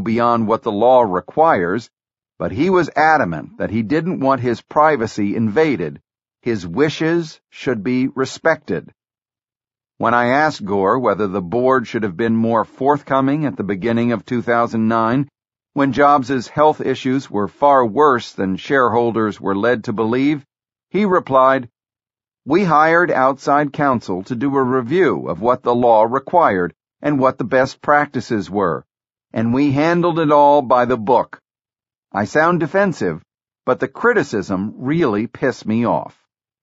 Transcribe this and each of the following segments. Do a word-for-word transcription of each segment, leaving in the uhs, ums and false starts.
beyond what the law requires, but he was adamant that he didn't want his privacy invaded. His wishes should be respected. When I asked Gore whether the board should have been more forthcoming at the beginning of two thousand nine, when Jobs' health issues were far worse than shareholders were led to believe, he replied, "We hired outside counsel to do a review of what the law required and what the best practices were, and we handled it all by the book. I sound defensive, but the criticism really pissed me off."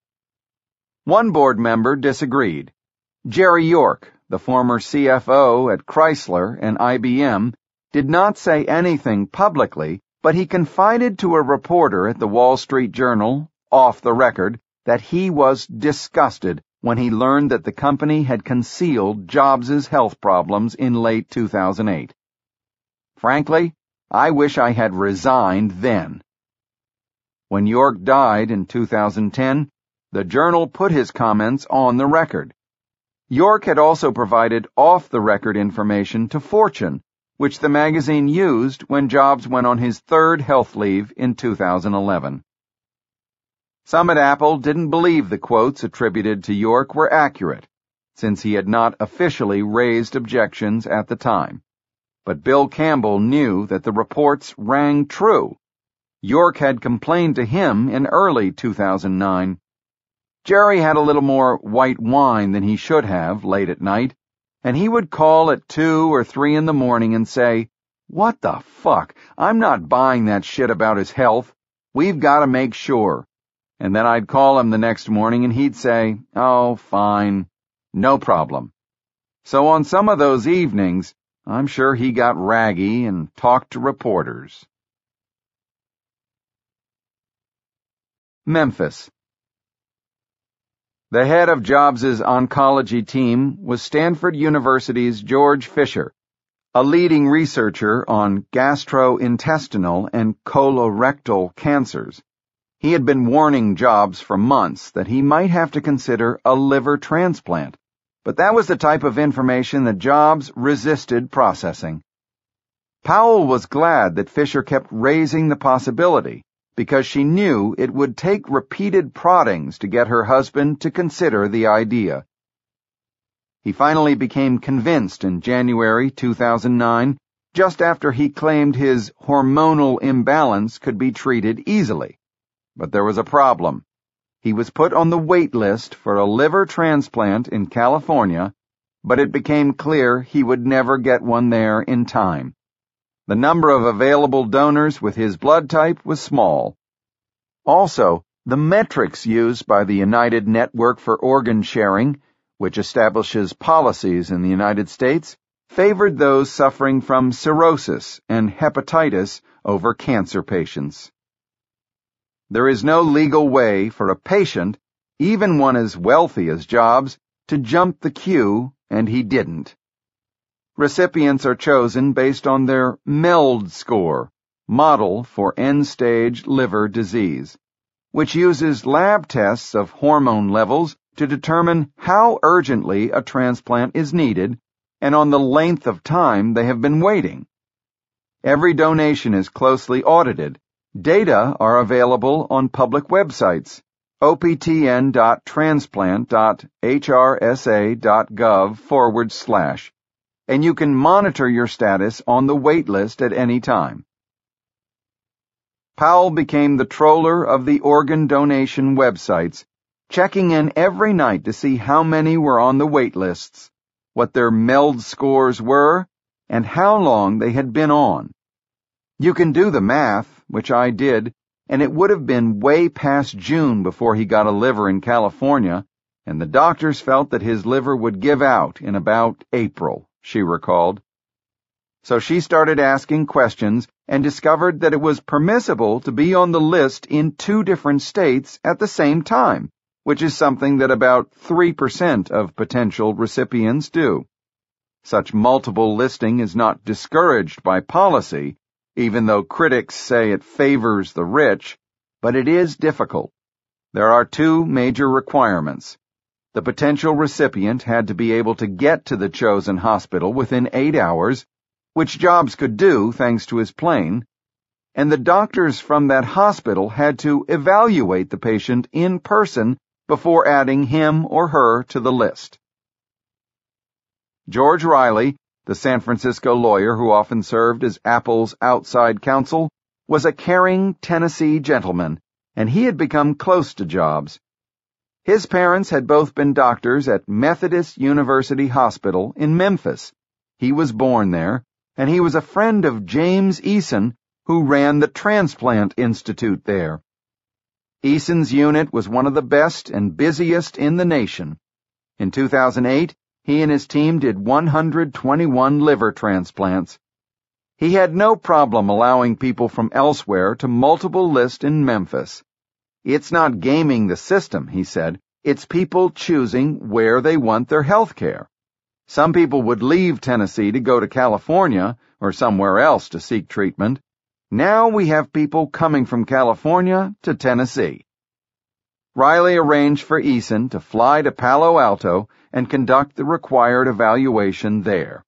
One board member disagreed. Jerry York, the former C F O at Chrysler and I B M, did not say anything publicly, but he confided to a reporter at the Wall Street Journal, off the record, that he was disgusted when he learned that the company had concealed Jobs' health problems in late two thousand eight. "Frankly, I wish I had resigned then." When York died in two thousand ten, the Journal put his comments on the record. York had also provided off-the-record information to Fortune, which the magazine used when Jobs went on his third health leave in two thousand eleven. Some at Apple didn't believe the quotes attributed to York were accurate, since he had not officially raised objections at the time. But Bill Campbell knew that the reports rang true. York had complained to him in early two thousand nine. Jerry had a little more white wine than he should have late at night, and he would call at two or three in the morning and say, "What the fuck? I'm not buying that shit about his health. We've got to make sure." And then I'd call him the next morning and he'd say, "Oh, fine. No problem." So on some of those evenings, I'm sure he got raggy and talked to reporters. Memphis. The head of Jobs' oncology team was Stanford University's George Fisher, a leading researcher on gastrointestinal and colorectal cancers. He had been warning Jobs for months that he might have to consider a liver transplant, but that was the type of information that Jobs resisted processing. Powell was glad that Fisher kept raising the possibility, because she knew it would take repeated proddings to get her husband to consider the idea. He finally became convinced in January two thousand nine, just after he claimed his hormonal imbalance could be treated easily. But there was a problem. He was put on the wait list for a liver transplant in California, but it became clear he would never get one there in time. The number of available donors with his blood type was small. Also, the metrics used by the United Network for Organ Sharing, which establishes policies in the United States, favored those suffering from cirrhosis and hepatitis over cancer patients. There is no legal way for a patient, even one as wealthy as Jobs, to jump the queue, and he didn't. Recipients are chosen based on their MELD score, Model for End-Stage Liver Disease, which uses lab tests of hormone levels to determine how urgently a transplant is needed and on the length of time they have been waiting. Every donation is closely audited. Data are available on public websites, optn.transplant.hrsa.gov forward slash, and you can monitor your status on the wait list at any time. Powell became the troller of the organ donation websites, checking in every night to see how many were on the wait lists, what their MELD scores were, and how long they had been on. You can do the math, which I did, and it would have been way past June before he got a liver in California, and the doctors felt that his liver would give out in about April, she recalled. So she started asking questions and discovered that it was permissible to be on the list in two different states at the same time, which is something that about three percent of potential recipients do. Such multiple listing is not discouraged by policy, even though critics say it favors the rich, but it is difficult. There are two major requirements. The potential recipient had to be able to get to the chosen hospital within eight hours, which Jobs could do thanks to his plane, and the doctors from that hospital had to evaluate the patient in person before adding him or her to the list. George Riley, the San Francisco lawyer who often served as Apple's outside counsel, was a caring Tennessee gentleman, and he had become close to Jobs. His parents had both been doctors at Methodist University Hospital in Memphis. He was born there, and he was a friend of James Eason, who ran the Transplant Institute there. Eason's unit was one of the best and busiest in the nation. In two thousand eight, he and his team did one hundred twenty-one liver transplants. He had no problem allowing people from elsewhere to multiple list in Memphis. It's not gaming the system, he said. It's people choosing where they want their health care. Some people would leave Tennessee to go to California or somewhere else to seek treatment. Now we have people coming from California to Tennessee. Riley arranged for Eason to fly to Palo Alto and conduct the required evaluation there.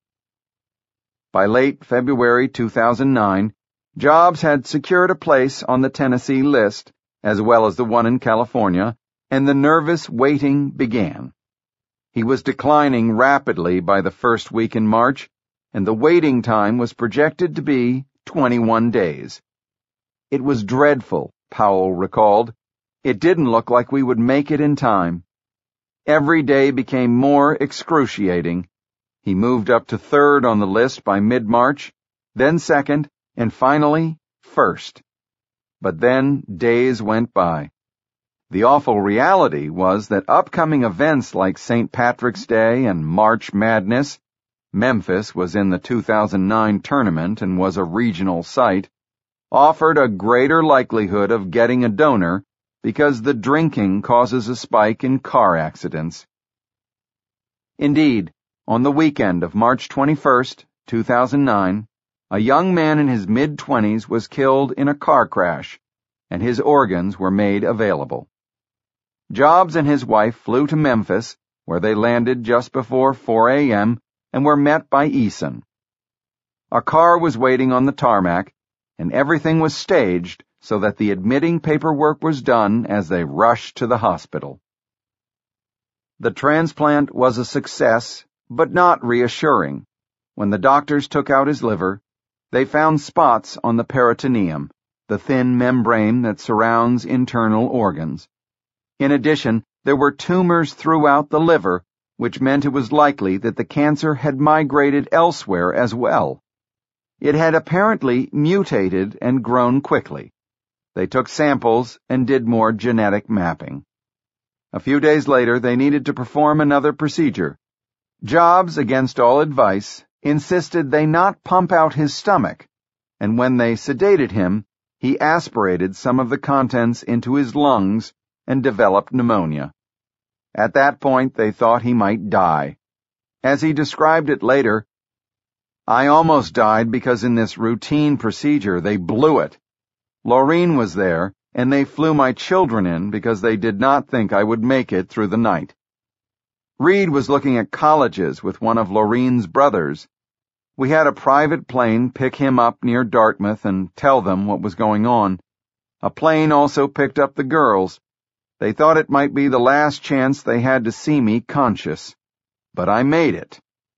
By late February two thousand nine, Jobs had secured a place on the Tennessee list, as well as the one in California, and the nervous waiting began. He was declining rapidly by the first week in March, and the waiting time was projected to be twenty-one days. It was dreadful, Powell recalled. It didn't look like we would make it in time. Every day became more excruciating. He moved up to third on the list by mid-March, then second, and finally first. But then days went by. The awful reality was that upcoming events like Saint Patrick's Day and March Madness — Memphis was in the two thousand nine tournament and was a regional site — offered a greater likelihood of getting a donor because the drinking causes a spike in car accidents. Indeed, on the weekend of March twenty-first, two thousand nine, a young man in his mid-twenties was killed in a car crash, and his organs were made available. Jobs and his wife flew to Memphis, where they landed just before four a.m., and were met by Eason. A car was waiting on the tarmac, and everything was staged so that the admitting paperwork was done as they rushed to the hospital. The transplant was a success, but not reassuring. When the doctors took out his liver, they found spots on the peritoneum, the thin membrane that surrounds internal organs. In addition, there were tumors throughout the liver, which meant it was likely that the cancer had migrated elsewhere as well. It had apparently mutated and grown quickly. They took samples and did more genetic mapping. A few days later, they needed to perform another procedure. Jobs, against all advice, insisted they not pump out his stomach, and when they sedated him, he aspirated some of the contents into his lungs and developed pneumonia. At that point, they thought he might die. As he described it later, "I almost died because in this routine procedure they blew it. Laureen was there, and they flew my children in because they did not think I would make it through the night." Reed was looking at colleges with one of Laureen's brothers. "We had a private plane pick him up near Dartmouth and tell them what was going on. A plane also picked up the girls. They thought it might be the last chance they had to see me conscious. But I made it."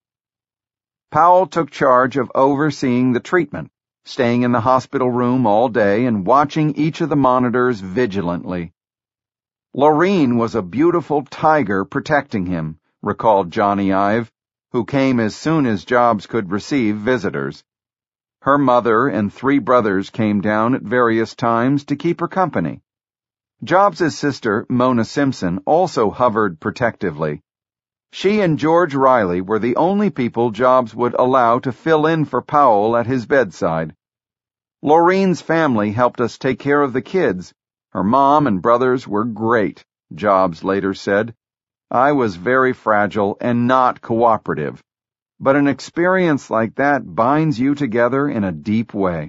Powell took charge of overseeing the treatment, staying in the hospital room all day and watching each of the monitors vigilantly. "Laureen was a beautiful tiger protecting him," recalled Johnny Ive, who came as soon as Jobs could receive visitors. Her mother and three brothers came down at various times to keep her company. Jobs' sister, Mona Simpson, also hovered protectively. She and George Riley were the only people Jobs would allow to fill in for Powell at his bedside. "Laureen's family helped us take care of the kids. Her mom and brothers were great," Jobs later said. "I was very fragile and not cooperative, but an experience like that binds you together in a deep way."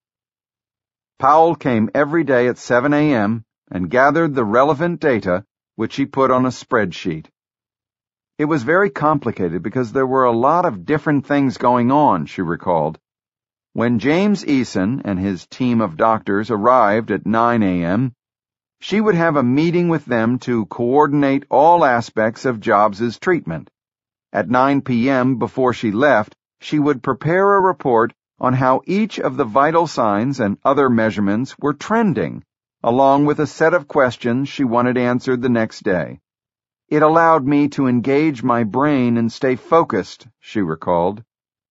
Powell came every day at seven a.m. and gathered the relevant data, which he put on a spreadsheet. It was very complicated because there were a lot of different things going on, she recalled. When James Eason and his team of doctors arrived at nine a.m., she would have a meeting with them to coordinate all aspects of Jobs's treatment. At nine p.m., before she left, she would prepare a report on how each of the vital signs and other measurements were trending, along with a set of questions she wanted answered the next day. It allowed me to engage my brain and stay focused, she recalled.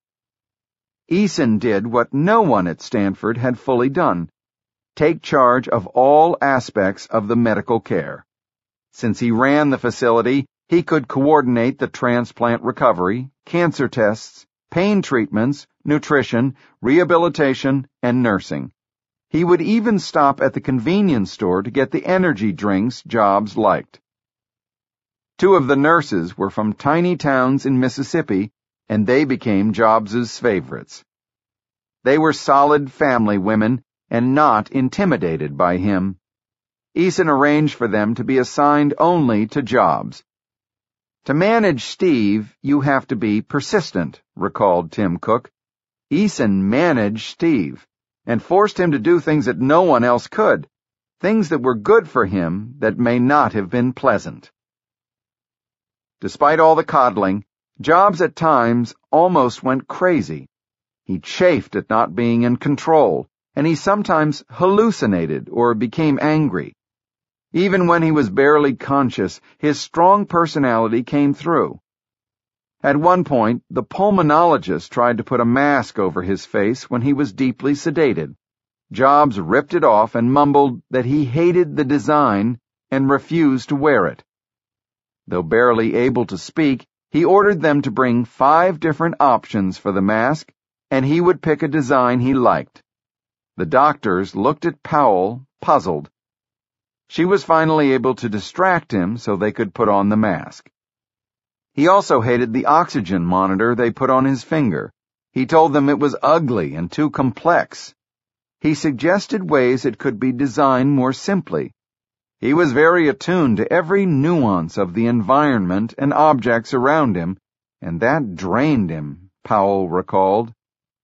Eason did what no one at Stanford had fully done: take charge of all aspects of the medical care. Since he ran the facility, he could coordinate the transplant recovery, cancer tests, pain treatments, nutrition, rehabilitation, and nursing. He would even stop at the convenience store to get the energy drinks Jobs liked. Two of the nurses were from tiny towns in Mississippi, and they became Jobs's favorites. They were solid family women and not intimidated by him. Eason arranged for them to be assigned only to Jobs. To manage Steve, you have to be persistent, recalled Tim Cook. Eason managed Steve and forced him to do things that no one else could, things that were good for him that may not have been pleasant. Despite all the coddling, Jobs at times almost went crazy. He chafed at not being in control, and he sometimes hallucinated or became angry. Even when he was barely conscious, his strong personality came through. At one point, the pulmonologist tried to put a mask over his face when he was deeply sedated. Jobs ripped it off and mumbled that he hated the design and refused to wear it. Though barely able to speak, he ordered them to bring five different options for the mask, and he would pick a design he liked. The doctors looked at Powell, puzzled. She was finally able to distract him so they could put on the mask. He also hated the oxygen monitor they put on his finger. He told them it was ugly and too complex. He suggested ways it could be designed more simply. He was very attuned to every nuance of the environment and objects around him, and that drained him, Powell recalled.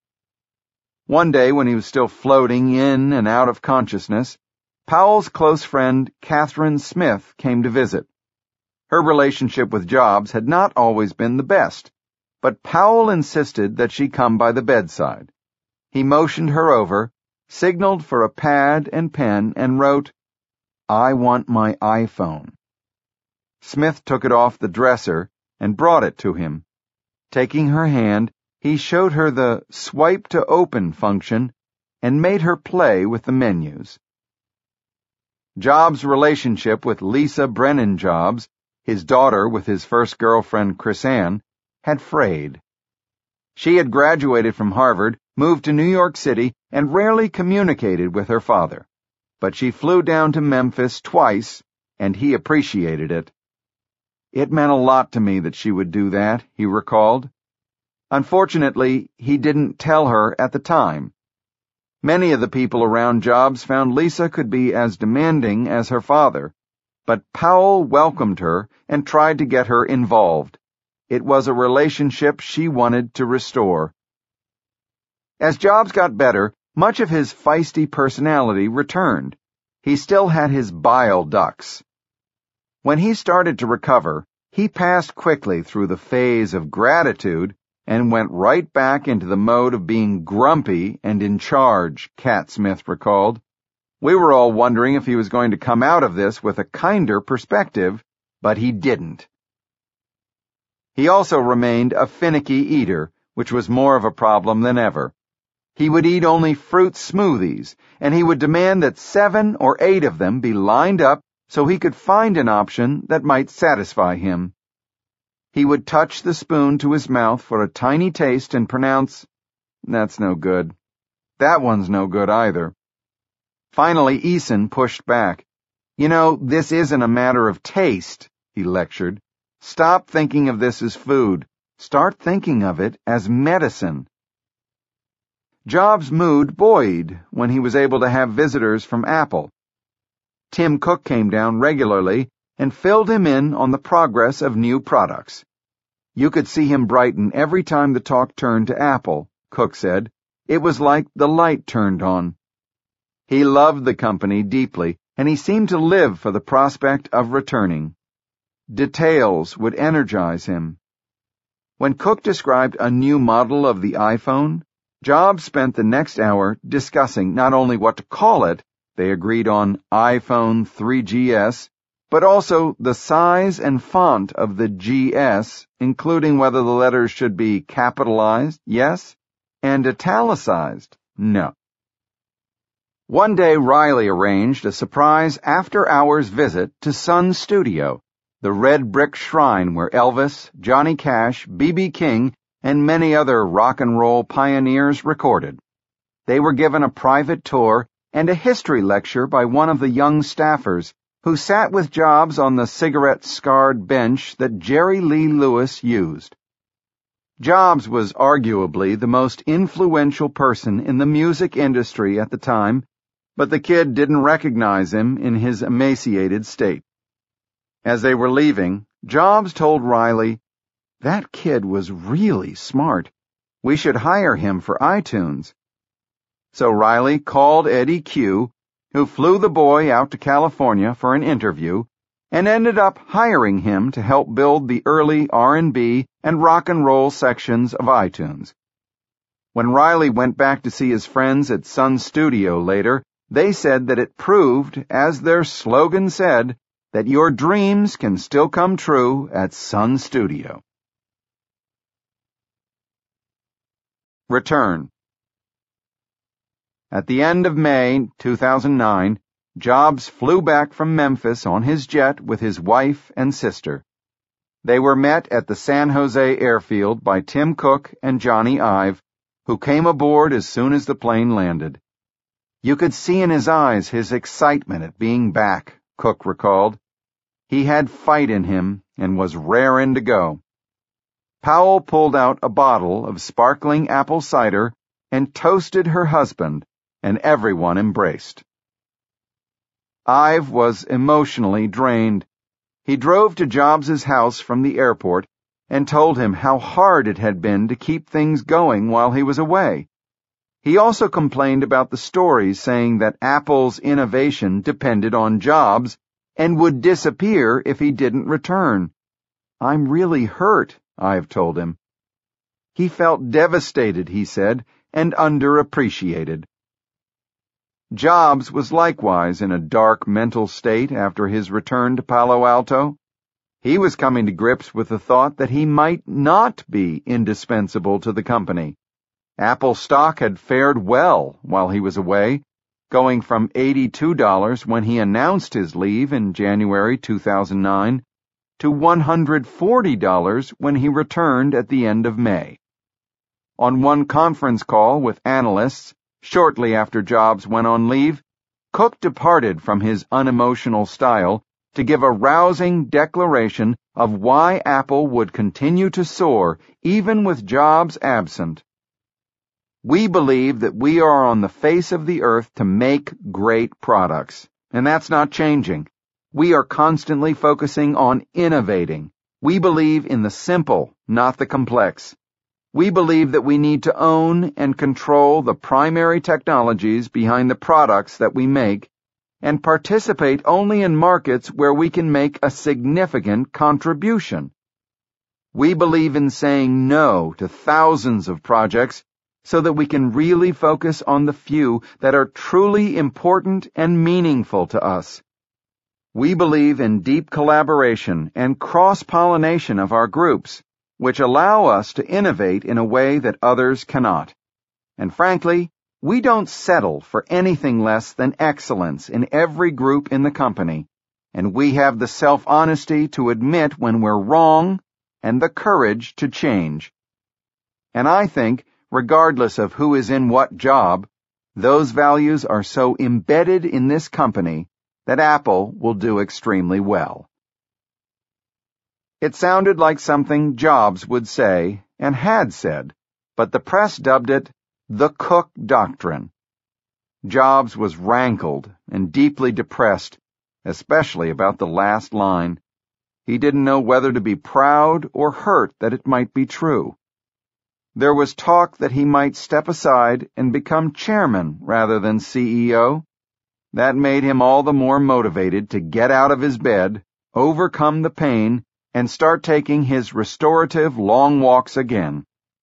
One day, when he was still floating in and out of consciousness, Powell's close friend, Catherine Smith, came to visit. Her relationship with Jobs had not always been the best, but Powell insisted that she come by the bedside. He motioned her over, signaled for a pad and pen, and wrote, "I want my iPhone." Smith took it off the dresser and brought it to him. Taking her hand, he showed her the swipe to open function and made her play with the menus. Jobs' relationship with Lisa Brennan Jobs, his daughter with his first girlfriend Chrisanne, had frayed. She had graduated from Harvard, moved to New York City, and rarely communicated with her father. But she flew down to Memphis twice, and he appreciated it. It meant a lot to me that she would do that, he recalled. Unfortunately, he didn't tell her at the time. Many of the people around Jobs found Lisa could be as demanding as her father, but Powell welcomed her and tried to get her involved. It was a relationship she wanted to restore. As Jobs got better, much of his feisty personality returned. He still had his bile ducts. When he started to recover, he passed quickly through the phase of gratitude and went right back into the mode of being grumpy and in charge, Cat Smith recalled. We were all wondering if he was going to come out of this with a kinder perspective, but he didn't. He also remained a finicky eater, which was more of a problem than ever. He would eat only fruit smoothies, and he would demand that seven or eight of them be lined up so he could find an option that might satisfy him. He would touch the spoon to his mouth for a tiny taste and pronounce, "That's no good. That one's no good either." Finally, Eason pushed back. "You know, this isn't a matter of taste," he lectured. "Stop thinking of this as food. Start thinking of it as medicine." Jobs' mood buoyed when he was able to have visitors from Apple. Tim Cook came down regularly and filled him in on the progress of new products. You could see him brighten every time the talk turned to Apple, Cook said. It was like the light turned on. He loved the company deeply, and he seemed to live for the prospect of returning. Details would energize him. When Cook described a new model of the iPhone, Jobs spent the next hour discussing not only what to call it, they agreed on iPhone three G S, but also the size and font of the G S, including whether the letters should be capitalized, yes, and italicized, no. One day Riley arranged a surprise after-hours visit to Sun Studio, the red brick shrine where Elvis, Johnny Cash, B B King, and many other rock and roll pioneers recorded. They were given a private tour and a history lecture by one of the young staffers who sat with Jobs on the cigarette-scarred bench that Jerry Lee Lewis used. Jobs was arguably the most influential person in the music industry at the time, but the kid didn't recognize him in his emaciated state. As they were leaving, Jobs told Riley, "That kid was really smart. We should hire him for iTunes." So Riley called Eddie Q, who flew the boy out to California for an interview, and ended up hiring him to help build the early R and B and rock and roll sections of iTunes. When Riley went back to see his friends at Sun Studio later, they said that it proved, as their slogan said, that your dreams can still come true at Sun Studio. Return. At the end of May two thousand nine, Jobs flew back from Memphis on his jet with his wife and sister. They were met at the San Jose airfield by Tim Cook and Johnny Ive, who came aboard as soon as the plane landed. You could see in his eyes his excitement at being back, Cook recalled. He had fight in him and was raring to go. Powell pulled out a bottle of sparkling apple cider and toasted her husband, and everyone embraced. Ive was emotionally drained. He drove to Jobs's house from the airport and told him how hard it had been to keep things going while he was away. He also complained about the stories saying that Apple's innovation depended on Jobs and would disappear if he didn't return. "I'm really hurt," Ive told him. He felt devastated, he said, and underappreciated. Jobs was likewise in a dark mental state after his return to Palo Alto. He was coming to grips with the thought that he might not be indispensable to the company. Apple stock had fared well while he was away, going from eighty-two dollars when he announced his leave in January two thousand nine to one hundred forty dollars when he returned at the end of May. On one conference call with analysts, shortly after Jobs went on leave, Cook departed from his unemotional style to give a rousing declaration of why Apple would continue to soar even with Jobs absent. "We believe that we are on the face of the earth to make great products, and that's not changing. We are constantly focusing on innovating. We believe in the simple, not the complex. We believe that we need to own and control the primary technologies behind the products that we make and participate only in markets where we can make a significant contribution. We believe in saying no to thousands of projects so that we can really focus on the few that are truly important and meaningful to us. We believe in deep collaboration and cross-pollination of our groups, which allow us to innovate in a way that others cannot. And frankly, we don't settle for anything less than excellence in every group in the company, and we have the self-honesty to admit when we're wrong and the courage to change. And I think, regardless of who is in what job, those values are so embedded in this company that Apple will do extremely well. It sounded like something Jobs would say, and had said, but the press dubbed it the Cook Doctrine. Jobs was rankled and deeply depressed, especially about the last line. He didn't know whether to be proud or hurt that it might be true. There was talk that he might step aside and become chairman rather than C E O. That made him all the more motivated to get out of his bed, overcome the pain, and start taking his restorative long walks again.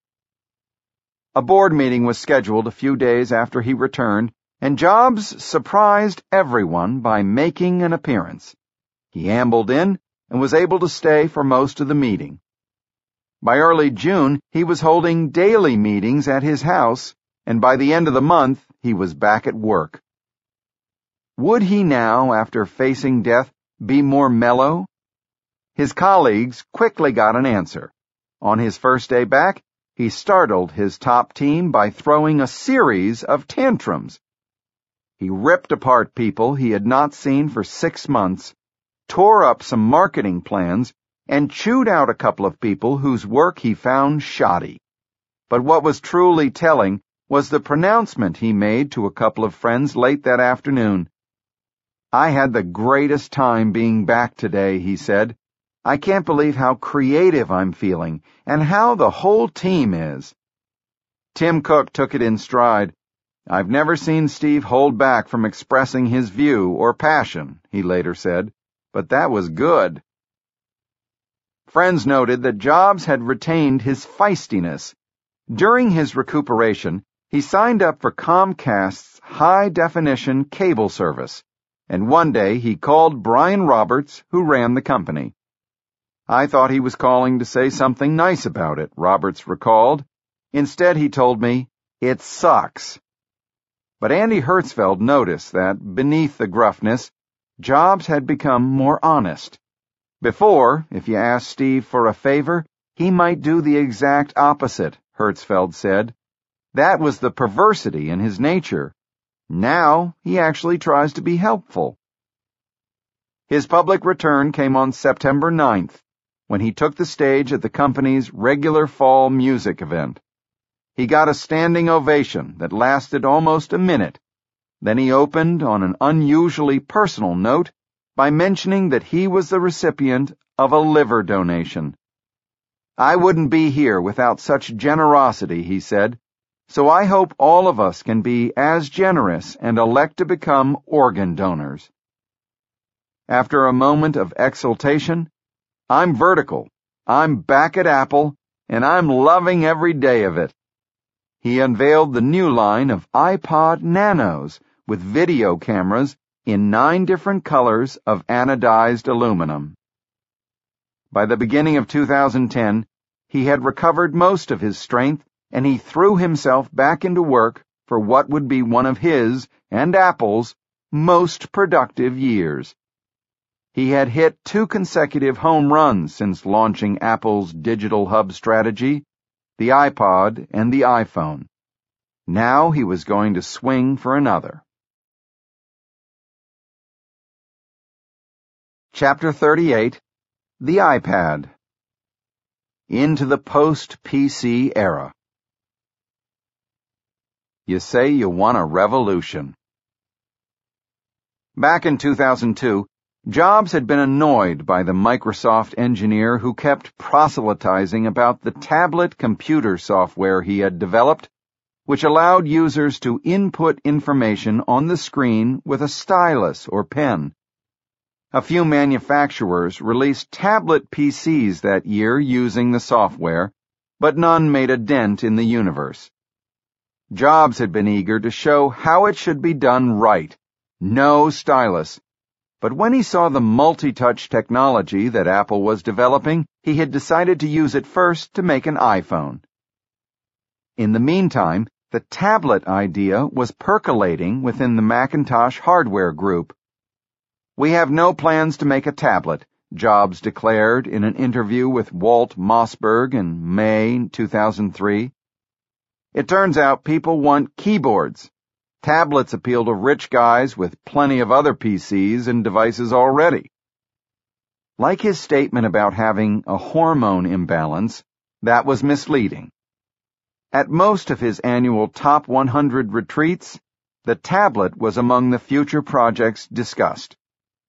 A board meeting was scheduled a few days after he returned, and Jobs surprised everyone by making an appearance. He ambled in and was able to stay for most of the meeting. By early June, he was holding daily meetings at his house, and by the end of the month, he was back at work. Would he now, after facing death, be more mellow? His colleagues quickly got an answer. On his first day back, he startled his top team by throwing a series of tantrums. He ripped apart people he had not seen for six months, tore up some marketing plans, and chewed out a couple of people whose work he found shoddy. But what was truly telling was the pronouncement he made to a couple of friends late that afternoon. "I had the greatest time being back today," he said. "I can't believe how creative I'm feeling, and how the whole team is." Tim Cook took it in stride. "I've never seen Steve hold back from expressing his view or passion," he later said, "but that was good." Friends noted that Jobs had retained his feistiness. During his recuperation, he signed up for Comcast's high-definition cable service, and one day he called Brian Roberts, who ran the company. "I thought he was calling to say something nice about it," Roberts recalled. "Instead, he told me, 'It sucks.'" But Andy Hertzfeld noticed that, beneath the gruffness, Jobs had become more honest. Before, if you asked Steve for a favor, he might do the exact opposite, Hertzfeld said. That was the perversity in his nature. Now, he actually tries to be helpful. His public return came on September ninth, when he took the stage at the company's regular fall music event. He got a standing ovation that lasted almost a minute. Then he opened on an unusually personal note by mentioning that he was the recipient of a liver donation. "I wouldn't be here without such generosity," he said, "so I hope all of us can be as generous and elect to become organ donors." After a moment of exultation, "I'm vertical, I'm back at Apple, and I'm loving every day of it." He unveiled the new line of iPod Nanos with video cameras in nine different colors of anodized aluminum. By the beginning of two thousand ten, he had recovered most of his strength, and he threw himself back into work for what would be one of his, and Apple's, most productive years. He had hit two consecutive home runs since launching Apple's digital hub strategy, the iPod and the iPhone. Now he was going to swing for another. Chapter thirty-eight, The iPad. Into the post-P C era. You say you want a revolution. Back in two thousand two, Jobs had been annoyed by the Microsoft engineer who kept proselytizing about the tablet computer software he had developed, which allowed users to input information on the screen with a stylus or pen. A few manufacturers released tablet P Cs that year using the software, but none made a dent in the universe. Jobs had been eager to show how it should be done right. No stylus. But when he saw the multi-touch technology that Apple was developing, he had decided to use it first to make an iPhone. In the meantime, the tablet idea was percolating within the Macintosh hardware group. "We have no plans to make a tablet," Jobs declared in an interview with Walt Mossberg in May two thousand three. "It turns out people want keyboards. Tablets appeal to rich guys with plenty of other P Cs and devices already." Like his statement about having a hormone imbalance, that was misleading. At most of his annual top one hundred retreats, the tablet was among the future projects discussed.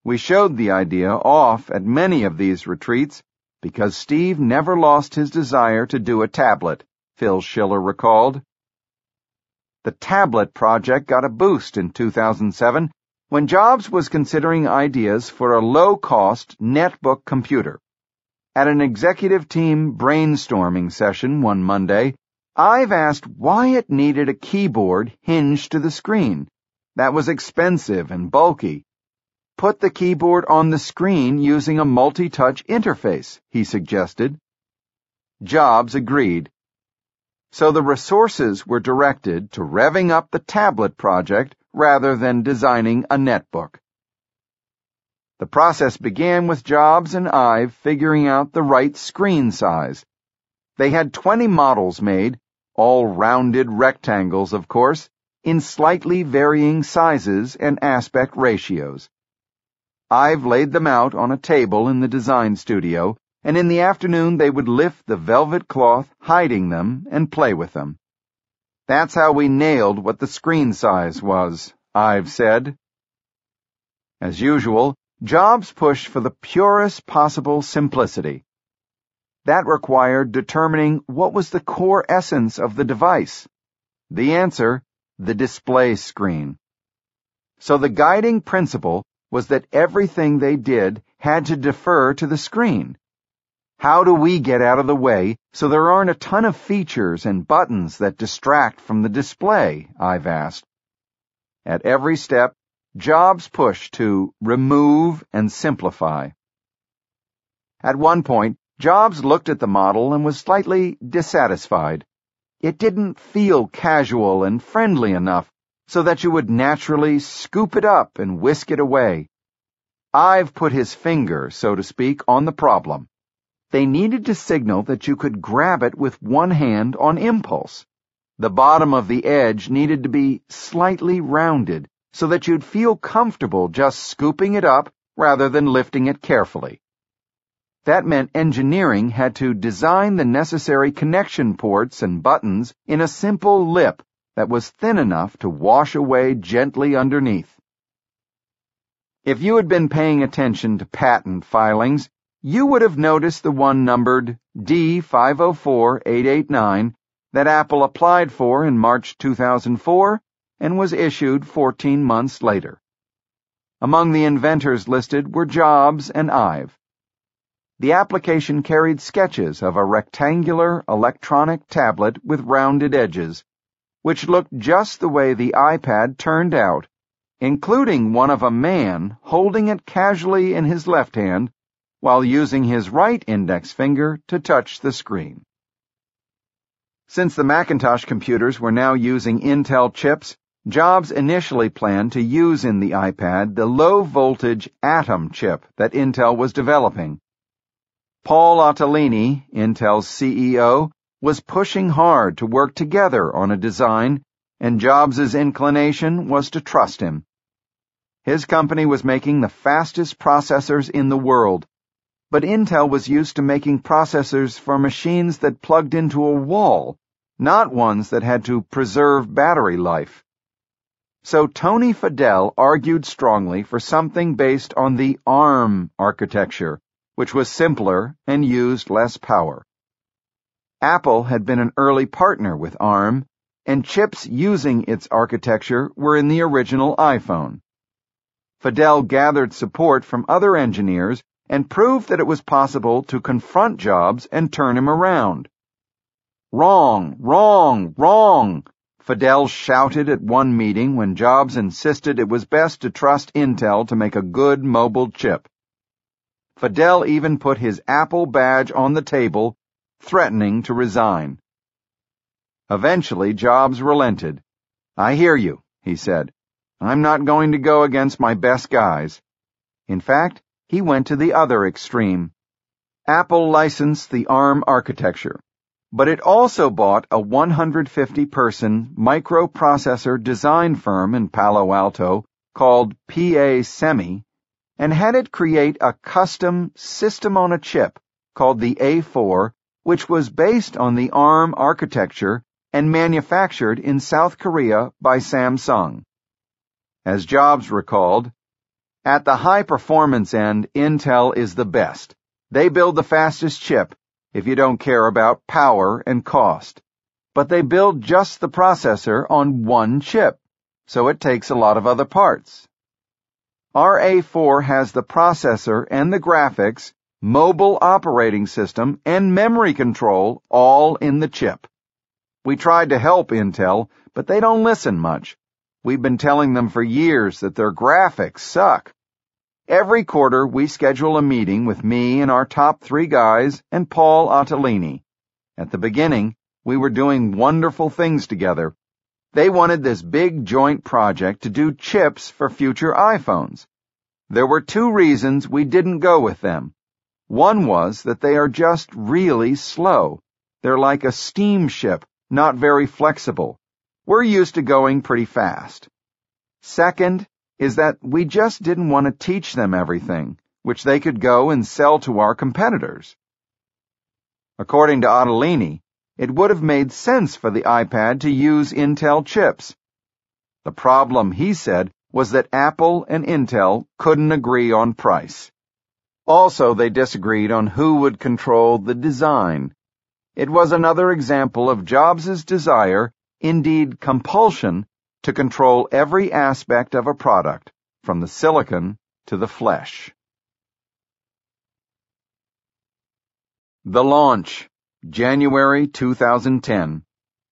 We showed the idea off at many of these retreats because Steve never lost his desire to do a tablet, Phil Schiller recalled. The tablet project got a boost in two thousand seven when Jobs was considering ideas for a low-cost netbook computer. At an executive team brainstorming session one Monday, Ive asked why it needed a keyboard hinged to the screen. That was expensive and bulky. Put the keyboard on the screen using a multi-touch interface, he suggested. Jobs agreed. So the resources were directed to revving up the tablet project rather than designing a netbook. The process began with Jobs and Ive figuring out the right screen size. They had twenty models made, all rounded rectangles, of course, in slightly varying sizes and aspect ratios. Ive laid them out on a table in the design studio, and in the afternoon they would lift the velvet cloth hiding them and play with them. That's how we nailed what the screen size was, Ive said. As usual, Jobs pushed for the purest possible simplicity. That required determining what was the core essence of the device. The answer, the display screen. So the guiding principle was that everything they did had to defer to the screen. How do we get out of the way so there aren't a ton of features and buttons that distract from the display? I've asked. At every step, Jobs pushed to remove and simplify. At one point, Jobs looked at the model and was slightly dissatisfied. It didn't feel casual and friendly enough so that you would naturally scoop it up and whisk it away. Ive put his finger, so to speak, on the problem. They needed to signal that you could grab it with one hand on impulse. The bottom of the edge needed to be slightly rounded so that you'd feel comfortable just scooping it up rather than lifting it carefully. That meant engineering had to design the necessary connection ports and buttons in a simple lip that was thin enough to wash away gently underneath. If you had been paying attention to patent filings, you would have noticed the one numbered D five oh four eight eight nine that Apple applied for in March two thousand four and was issued fourteen months later. Among the inventors listed were Jobs and Ive. The application carried sketches of a rectangular electronic tablet with rounded edges, which looked just the way the iPad turned out, including one of a man holding it casually in his left hand while using his right index finger to touch the screen. Since the Macintosh computers were now using Intel chips, Jobs initially planned to use in the iPad the low-voltage Atom chip that Intel was developing. Paul Otellini, Intel's C E O, was pushing hard to work together on a design, and Jobs' inclination was to trust him. His company was making the fastest processors in the world, but Intel was used to making processors for machines that plugged into a wall, not ones that had to preserve battery life. So Tony Fadell argued strongly for something based on the ARM architecture, which was simpler and used less power. Apple had been an early partner with ARM, and chips using its architecture were in the original iPhone. Fadell gathered support from other engineers and proved that it was possible to confront Jobs and turn him around. Wrong, wrong, wrong, Fadell shouted at one meeting when Jobs insisted it was best to trust Intel to make a good mobile chip. Fadell even put his Apple badge on the table, threatening to resign. Eventually, Jobs relented. "I hear you," he said. "I'm not going to go against my best guys." In fact, he went to the other extreme. Apple licensed the ARM architecture, but it also bought a one hundred fifty person microprocessor design firm in Palo Alto called P A Semi, and had it create a custom system-on-a-chip called the A four, which was based on the ARM architecture and manufactured in South Korea by Samsung. As Jobs recalled, At the high-performance end, Intel is the best. They build the fastest chip, if you don't care about power and cost. But they build just the processor on one chip, so it takes a lot of other parts. Our A four has the processor and the graphics, mobile operating system, and memory control all in the chip. We tried to help Intel, but they don't listen much. We've been telling them for years that their graphics suck. Every quarter, we schedule a meeting with me and our top three guys and Paul Otellini. At the beginning, we were doing wonderful things together. They wanted this big joint project to do chips for future iPhones. There were two reasons we didn't go with them. One was that they are just really slow. They're like a steamship, not very flexible. We're used to going pretty fast. Second is that we just didn't want to teach them everything, which they could go and sell to our competitors. According to Otellini, it would have made sense for the iPad to use Intel chips. The problem, he said, was that Apple and Intel couldn't agree on price. Also, they disagreed on who would control the design. It was another example of Jobs' desire, indeed compulsion, to control every aspect of a product, from the silicon to the flesh. The launch, January two thousand ten.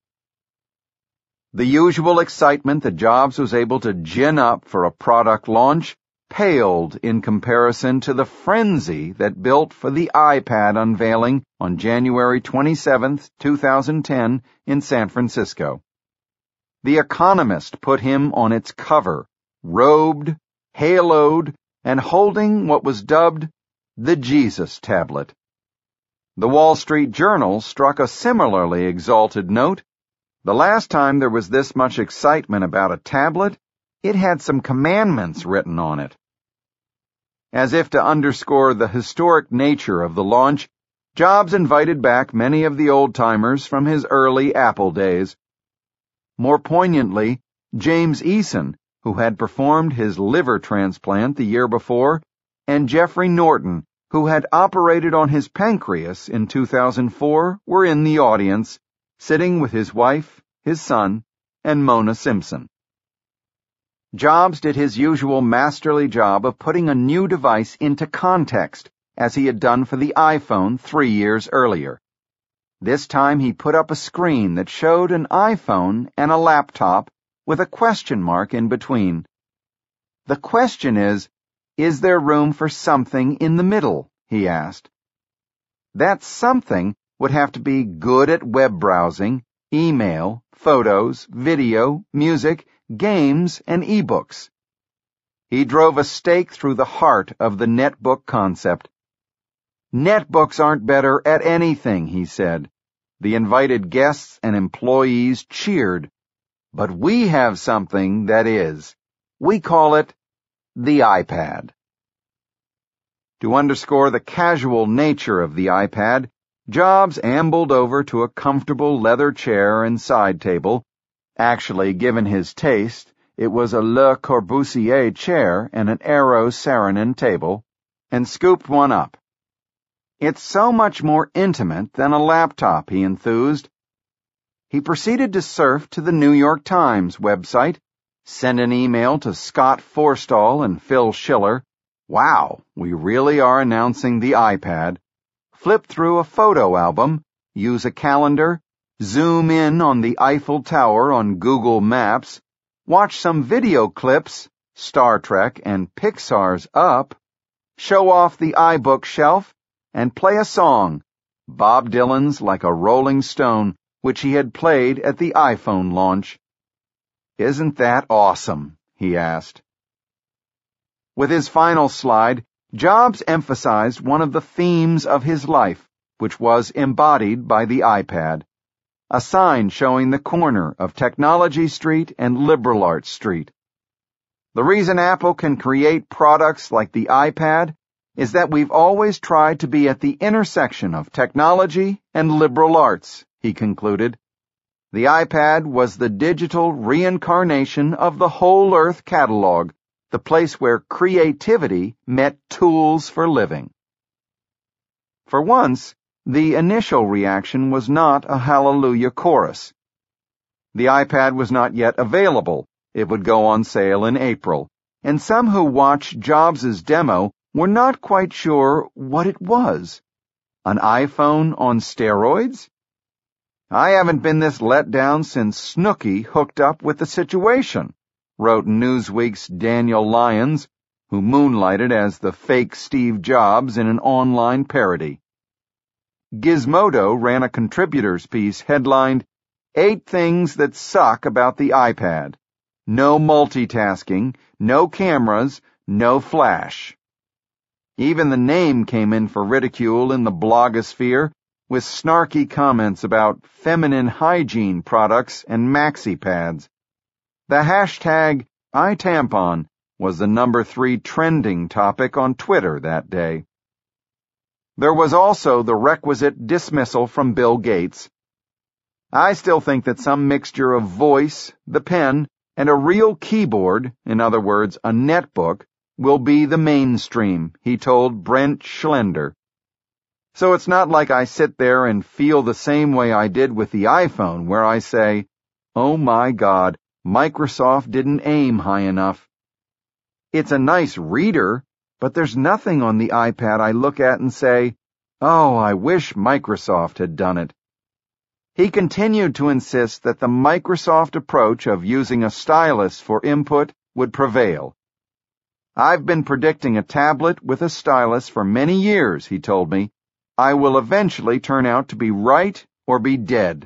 The usual excitement that Jobs was able to gin up for a product launch paled in comparison to the frenzy that built for the iPad unveiling on January twenty-seventh, two thousand ten in San Francisco. The Economist put him on its cover, robed, haloed, and holding what was dubbed the Jesus tablet. The Wall Street Journal struck a similarly exalted note. The last time there was this much excitement about a tablet, it had some commandments written on it. As if to underscore the historic nature of the launch, Jobs invited back many of the old-timers from his early Apple days. More poignantly, James Eason, who had performed his liver transplant the year before, and Jeffrey Norton, who had operated on his pancreas in two thousand four, were in the audience, sitting with his wife, his son, and Mona Simpson. Jobs did his usual masterly job of putting a new device into context, as he had done for the iPhone three years earlier. This time he put up a screen that showed an iPhone and a laptop with a question mark in between. The question is, is there room for something in the middle? He asked. That something would have to be good at web browsing, email, photos, video, music, games, and ebooks. He drove a stake through the heart of the netbook concept. Netbooks aren't better at anything, he said. The invited guests and employees cheered. But we have something that is. We call it the iPad. To underscore the casual nature of the iPad, Jobs ambled over to a comfortable leather chair and side table. Actually, given his taste, it was a Le Corbusier chair and an Aero Saarinen table, and scooped one up. It's so much more intimate than a laptop, he enthused. He proceeded to surf to the New York Times website, send an email to Scott Forstall and Phil Schiller. Wow, we really are announcing the iPad. Flip through a photo album, use a calendar, zoom in on the Eiffel Tower on Google Maps, watch some video clips, Star Trek and Pixar's Up, show off the iBook shelf, and play a song, Bob Dylan's Like a Rolling Stone, which he had played at the iPhone launch. Isn't that awesome? He asked. With his final slide, Jobs emphasized one of the themes of his life, which was embodied by the iPad, a sign showing the corner of Technology Street and Liberal Arts Street. The reason Apple can create products like the iPad is that we've always tried to be at the intersection of technology and liberal arts, he concluded. The iPad was the digital reincarnation of the Whole Earth catalog, the place where creativity met tools for living. For once, the initial reaction was not a hallelujah chorus. The iPad was not yet available. It would go on sale in April, and some who watched Jobs' demo were not quite sure what it was. An iPhone on steroids? "I haven't been this let down since Snooki hooked up with the situation," wrote Newsweek's Daniel Lyons, who moonlighted as the fake Steve Jobs in an online parody. Gizmodo ran a contributors piece headlined, "Eight Things That Suck About the iPad. No multitasking, no cameras, no flash." Even the name came in for ridicule in the blogosphere, with snarky comments about feminine hygiene products and maxi pads. The hashtag iTampon was the number three trending topic on Twitter that day. There was also the requisite dismissal from Bill Gates. "I still think that some mixture of voice, the pen, and a real keyboard, in other words, a netbook, will be the mainstream," he told Brent Schlender. "So it's not like I sit there and feel the same way I did with the iPhone, where I say, oh my God, Microsoft didn't aim high enough. It's a nice reader, but there's nothing on the iPad I look at and say, oh, I wish Microsoft had done it." He continued to insist that the Microsoft approach of using a stylus for input would prevail. "I've been predicting a tablet with a stylus for many years," he told me. "I will eventually turn out to be right or be dead."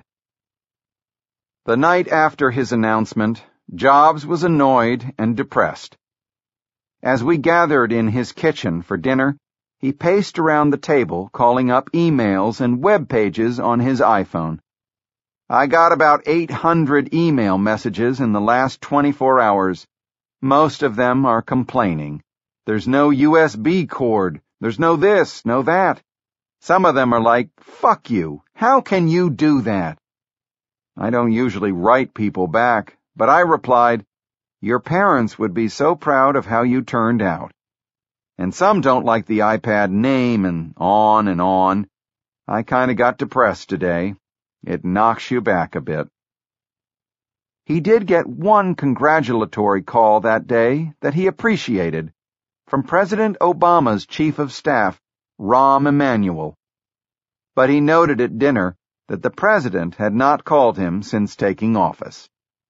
The night after his announcement, Jobs was annoyed and depressed. As we gathered in his kitchen for dinner, he paced around the table calling up emails and web pages on his iPhone. "I got about eight hundred email messages in the last twenty-four hours. Most of them are complaining. There's no U S B cord. There's no this, no that. Some of them are like, fuck you. How can you do that?" I don't usually write people back, but I replied, "Your parents would be so proud of how you turned out." And some don't like the iPad name, and on and on. I kinda got depressed today. It knocks you back a bit. He did get one congratulatory call that day that he appreciated, from President Obama's chief of staff, Rahm Emanuel. But he noted at dinner that the president had not called him since taking office.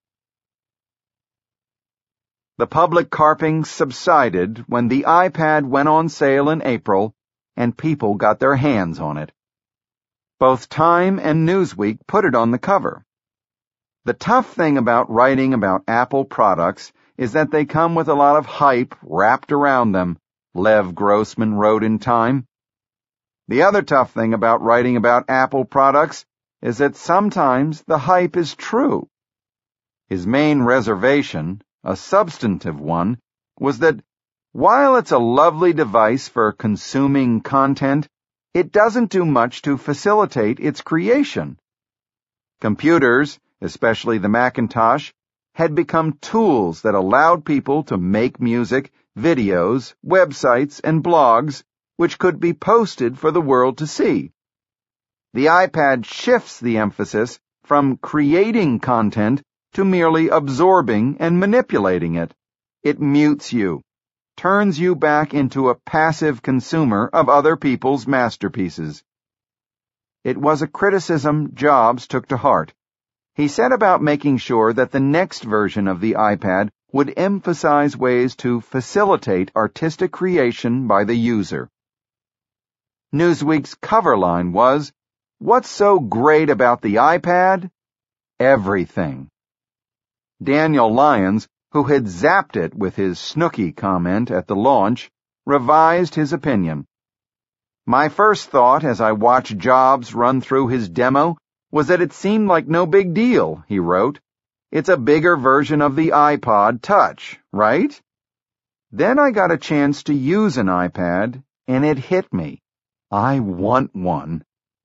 The public carping subsided when the iPad went on sale in April and people got their hands on it. Both Time and Newsweek put it on the cover. The tough thing about writing about Apple products is that they come with a lot of hype wrapped around them, Lev Grossman wrote in Time. The other tough thing about writing about Apple products is that sometimes the hype is true. His main reservation, a substantive one, was that while it's a lovely device for consuming content, it doesn't do much to facilitate its creation. Computers, especially the Macintosh, had become tools that allowed people to make music, videos, websites, and blogs which could be posted for the world to see. The iPad shifts the emphasis from creating content to merely absorbing and manipulating it. It mutes you, turns you back into a passive consumer of other people's masterpieces. It was a criticism Jobs took to heart. He set about making sure that the next version of the iPad would emphasize ways to facilitate artistic creation by the user. Newsweek's cover line was, "What's so great about the iPad? Everything." Daniel Lyons, who had zapped it with his Snooki comment at the launch, revised his opinion. "My first thought as I watched Jobs run through his demo was that it seemed like no big deal," he wrote. "It's a bigger version of the iPod Touch, right? Then I got a chance to use an iPad, and it hit me. I want one."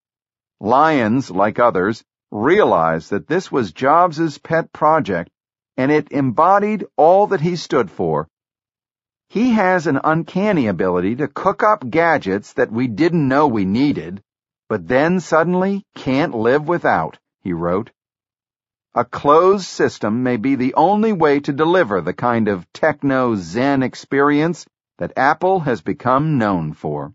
Lyons, like others, realized that this was Jobs's pet project, and it embodied all that he stood for: He has an uncanny ability to cook up gadgets that we didn't know we needed, but then suddenly can't live without, he wrote. A closed system may be the only way to deliver the kind of techno-zen experience that Apple has become known for.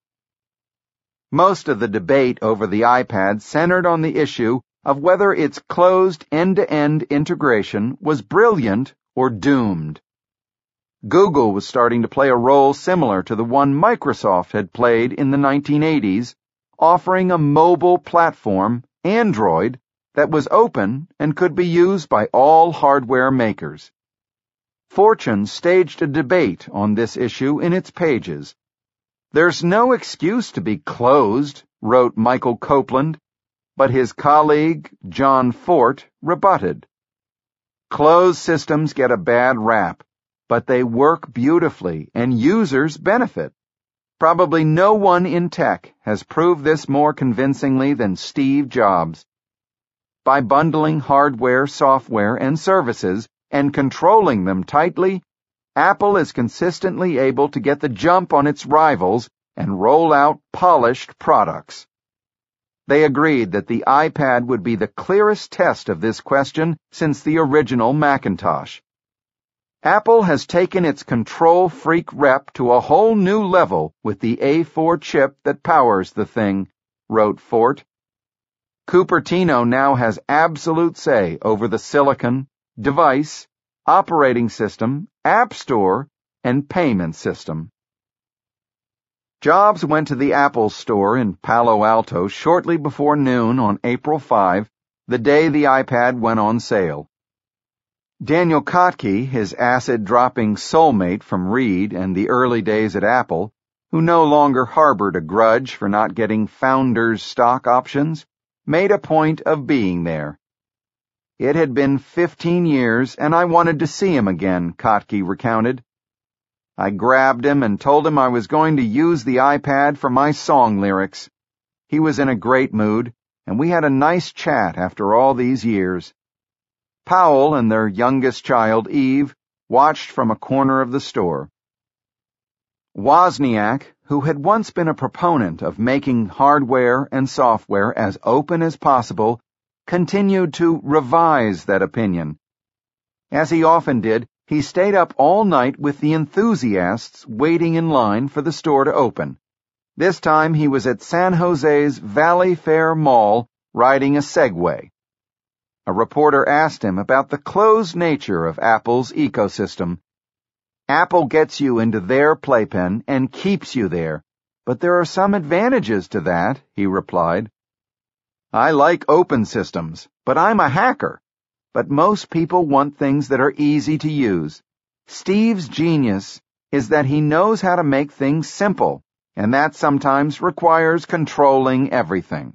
Most of the debate over the iPad centered on the issue of whether its closed end-to-end integration was brilliant or doomed. Google was starting to play a role similar to the one Microsoft had played in the nineteen eighties, offering a mobile platform, Android, that was open and could be used by all hardware makers. Fortune staged a debate on this issue in its pages. There's no excuse to be closed, wrote Michael Copeland, but his colleague, John Fort, rebutted. Closed systems get a bad rap, but they work beautifully and users benefit. Probably no one in tech has proved this more convincingly than Steve Jobs. By bundling hardware, software, and services and controlling them tightly, Apple is consistently able to get the jump on its rivals and roll out polished products. They agreed that the iPad would be the clearest test of this question since the original Macintosh. Apple has taken its control freak rep to a whole new level with the A four chip that powers the thing, wrote Fort. Cupertino now has absolute say over the silicon, device, operating system, app store, and payment system. Jobs went to the Apple store in Palo Alto shortly before noon on April fifth, the day the iPad went on sale. Daniel Kotke, his acid-dropping soulmate from Reed and the early days at Apple, who no longer harbored a grudge for not getting founders' stock options, made a point of being there. It had been fifteen years, and I wanted to see him again, Kotke recounted. I grabbed him and told him I was going to use the iPad for my song lyrics. He was in a great mood, and we had a nice chat after all these years. Powell and their youngest child, Eve, watched from a corner of the store. Wozniak, who had once been a proponent of making hardware and software as open as possible, continued to revise that opinion. As he often did, he stayed up all night with the enthusiasts waiting in line for the store to open. This time he was at San Jose's Valley Fair Mall riding a Segway. A reporter asked him about the closed nature of Apple's ecosystem. Apple gets you into their playpen and keeps you there, but there are some advantages to that, he replied. I like open systems, but I'm a hacker. But most people want things that are easy to use. Steve's genius is that he knows how to make things simple, and that sometimes requires controlling everything.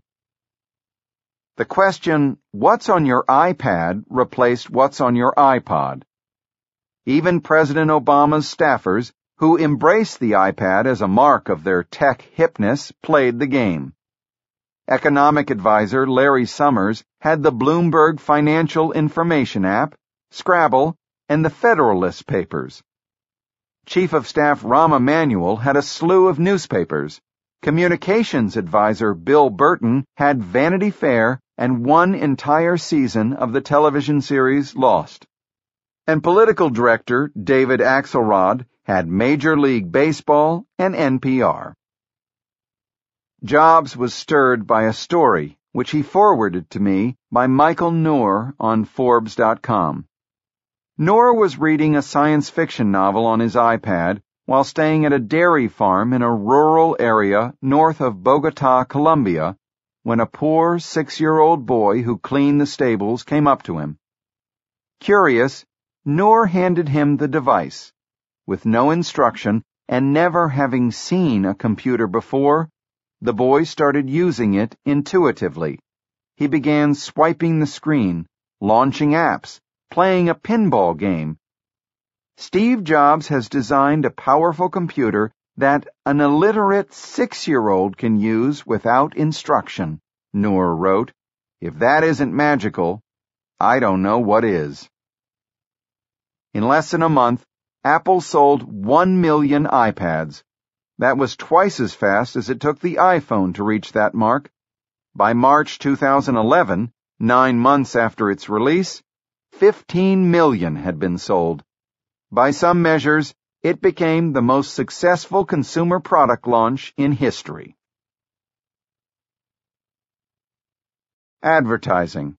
The question, what's on your iPad, replaced what's on your iPod. Even President Obama's staffers, who embraced the iPad as a mark of their tech hipness, played the game. Economic advisor Larry Summers had the Bloomberg Financial Information app, Scrabble, and the Federalist Papers. Chief of Staff Rahm Emanuel had a slew of newspapers. Communications advisor Bill Burton had Vanity Fair and one entire season of the television series Lost. And political director David Axelrod had Major League Baseball and N P R. Jobs was stirred by a story which he forwarded to me by Michael Noor on Forbes dot com. Noor was reading a science fiction novel on his iPad while staying at a dairy farm in a rural area north of Bogota, Colombia, when a poor six-year-old boy who cleaned the stables came up to him. Curious, Noor handed him the device. With no instruction and never having seen a computer before, the boy started using it intuitively. He began swiping the screen, launching apps, playing a pinball game. Steve Jobs has designed a powerful computer that an illiterate six-year-old can use without instruction, Noor wrote. If that isn't magical, I don't know what is. In less than a month, Apple sold one million iPads. That was twice as fast as it took the iPhone to reach that mark. By March two thousand eleven, nine months after its release, fifteen million had been sold. By some measures, it became the most successful consumer product launch in history. Advertising.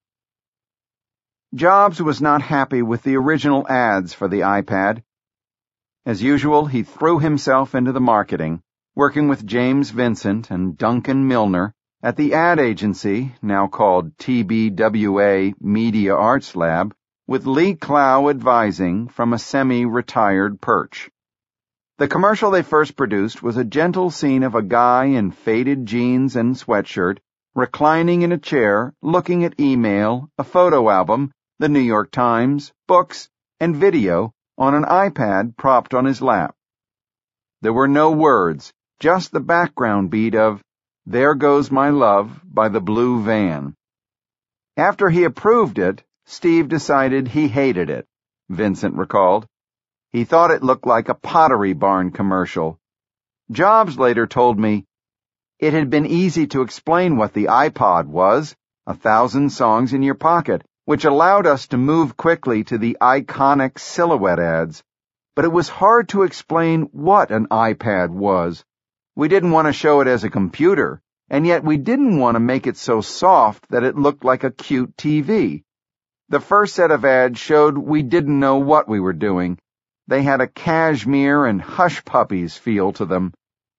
Jobs was not happy with the original ads for the iPad. As usual, he threw himself into the marketing, working with James Vincent and Duncan Milner at the ad agency, now called T B W A Media Arts Lab, with Lee Clow advising from a semi-retired perch. The commercial they first produced was a gentle scene of a guy in faded jeans and sweatshirt, reclining in a chair, looking at email, a photo album, the New York Times, books, and video on an iPad propped on his lap. There were no words, just the background beat of "There Goes My Love" by the Blue Van. After he approved it, Steve decided he hated it, Vincent recalled. He thought it looked like a Pottery Barn commercial. Jobs later told me, "It had been easy to explain what the iPod was, a thousand songs in your pocket, which allowed us to move quickly to the iconic silhouette ads. But it was hard to explain what an iPad was. We didn't want to show it as a computer, and yet we didn't want to make it so soft that it looked like a cute T V. The first set of ads showed we didn't know what we were doing. They had a cashmere and hush puppies feel to them."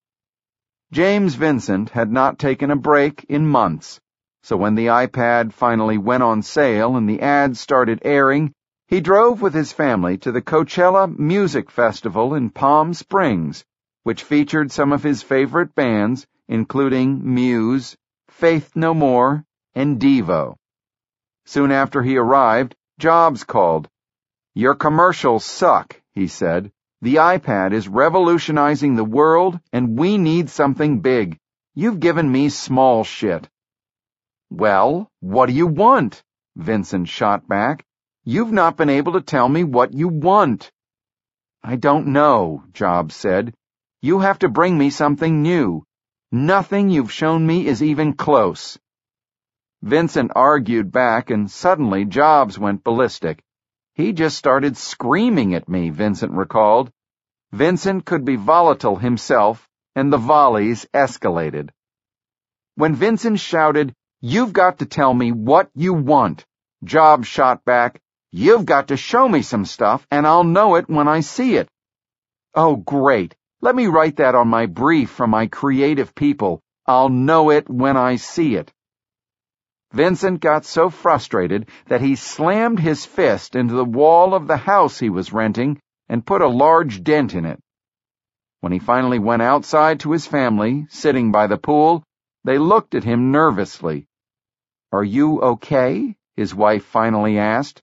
James Vincent had not taken a break in months, so when the iPad finally went on sale and the ads started airing, he drove with his family to the Coachella Music Festival in Palm Springs, which featured some of his favorite bands, including Muse, Faith No More, and Devo. Soon after he arrived, Jobs called. "Your commercials suck," he said. "The iPad is revolutionizing the world, and we need something big. You've given me small shit." "Well, what do you want?" Vincent shot back. "You've not been able to tell me what you want." "I don't know," Jobs said. "You have to bring me something new. Nothing you've shown me is even close." Vincent argued back, and suddenly Jobs went ballistic. "He just started screaming at me," Vincent recalled. Vincent could be volatile himself, and the volleys escalated. When Vincent shouted, "You've got to tell me what you want," Jobs shot back, "You've got to show me some stuff, and I'll know it when I see it." "Oh, great. Let me write that on my brief from my creative people. I'll know it when I see it." Vincent got so frustrated that he slammed his fist into the wall of the house he was renting and put a large dent in it. When he finally went outside to his family, sitting by the pool, they looked at him nervously. "Are you okay?" his wife finally asked.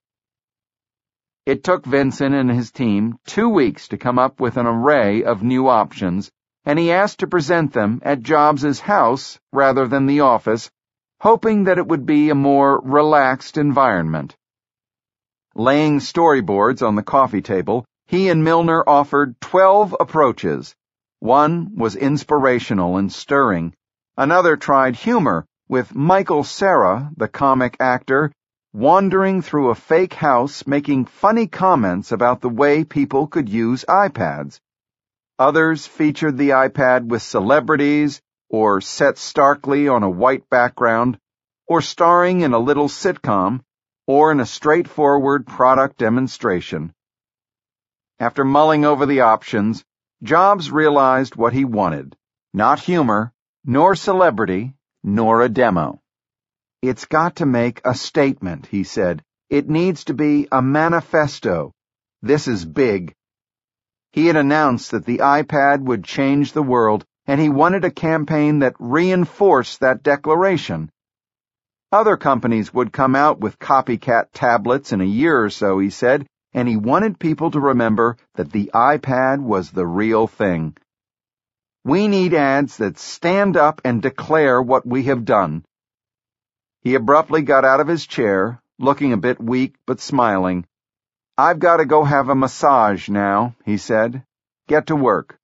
It took Vincent and his team two weeks to come up with an array of new options, and he asked to present them at Jobs's house rather than the office, hoping that it would be a more relaxed environment. Laying storyboards on the coffee table, he and Milner offered twelve approaches. One was inspirational and stirring. Another tried humor, with Michael Cera, the comic actor, wandering through a fake house making funny comments about the way people could use iPads. Others featured the iPad with celebrities, or set starkly on a white background, or starring in a little sitcom, or in a straightforward product demonstration. After mulling over the options, Jobs realized what he wanted: not humor, nor celebrity, nor a demo. "It's got to make a statement," he said. "It needs to be a manifesto. This is big." He had announced that the iPad would change the world, and he wanted a campaign that reinforced that declaration. Other companies would come out with copycat tablets in a year or so, he said, and he wanted people to remember that the iPad was the real thing. "We need ads that stand up and declare what we have done." He abruptly got out of his chair, looking a bit weak but smiling. "I've got to go have a massage now," he said. "Get to work."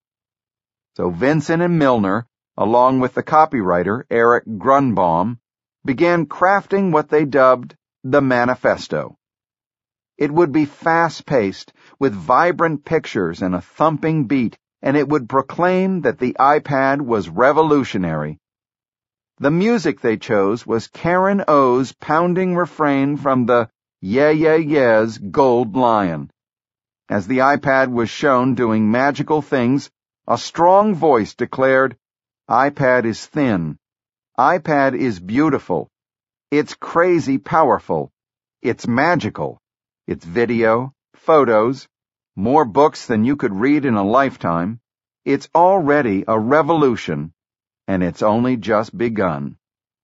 So Vincent and Milner, along with the copywriter Eric Grunbaum, began crafting what they dubbed the Manifesto. It would be fast-paced, with vibrant pictures and a thumping beat, and it would proclaim that the iPad was revolutionary. The music they chose was Karen O's pounding refrain from the Yeah Yeah Yeah's Gold Lion. As the iPad was shown doing magical things, a strong voice declared, "iPad is thin. iPad is beautiful. It's crazy powerful. It's magical. It's video, photos, more books than you could read in a lifetime. It's already a revolution, and it's only just begun."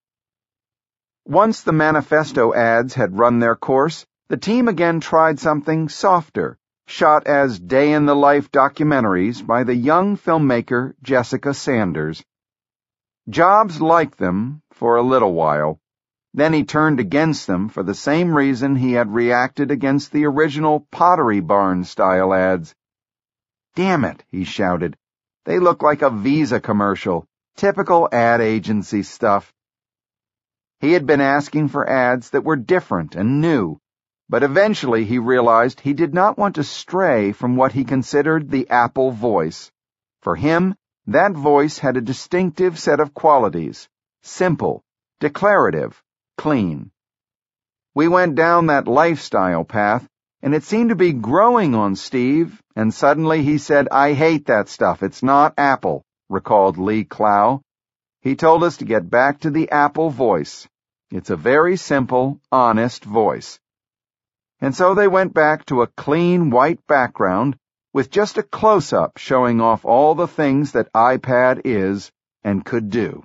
Once the Manifesto ads had run their course, the team again tried something softer, shot as day-in-the-life documentaries by the young filmmaker Jessica Sanders. Jobs liked them for a little while. Then he turned against them for the same reason he had reacted against the original Pottery Barn-style ads. "Damn it," he shouted. "They look like a Visa commercial. Typical ad agency stuff." He had been asking for ads that were different and new, but eventually he realized he did not want to stray from what he considered the Apple voice. For him, that voice had a distinctive set of qualities: simple, declarative, clean. We went down that lifestyle path, and it seemed to be growing on Steve, and suddenly he said, "I hate that stuff. It's not Apple," recalled Lee Clow. "He told us to get back to the Apple voice. It's a very simple, honest voice." And so they went back to a clean white background with just a close-up showing off all the things that iPad is and could do.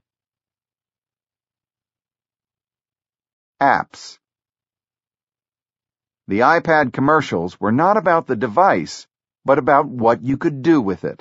Apps. The iPad commercials were not about the device, but about what you could do with it.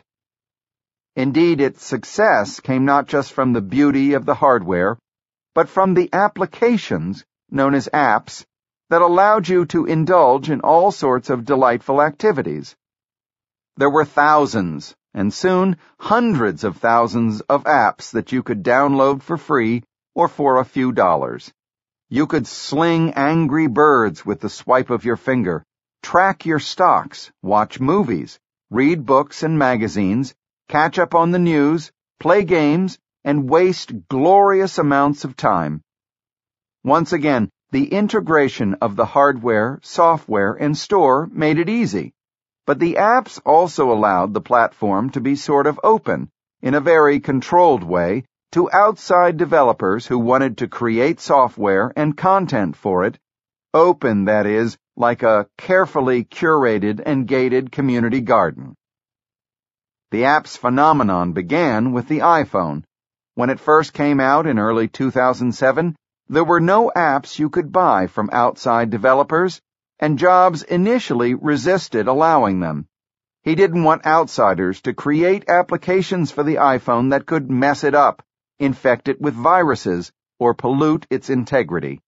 Indeed, its success came not just from the beauty of the hardware, but from the applications, known as apps, that allowed you to indulge in all sorts of delightful activities. There were thousands, and soon hundreds of thousands of apps that you could download for free or for a few dollars. You could sling Angry Birds with the swipe of your finger, track your stocks, watch movies, read books and magazines, catch up on the news, play games, and waste glorious amounts of time. Once again, the integration of the hardware, software, and store made it easy, but the apps also allowed the platform to be sort of open, in a very controlled way, to outside developers who wanted to create software and content for it, open, that is, like a carefully curated and gated community garden. The apps phenomenon began with the iPhone. When it first came out in early two thousand seven, there were no apps you could buy from outside developers, and Jobs initially resisted allowing them. He didn't want outsiders to create applications for the iPhone that could mess it up, infect it with viruses, or pollute its integrity.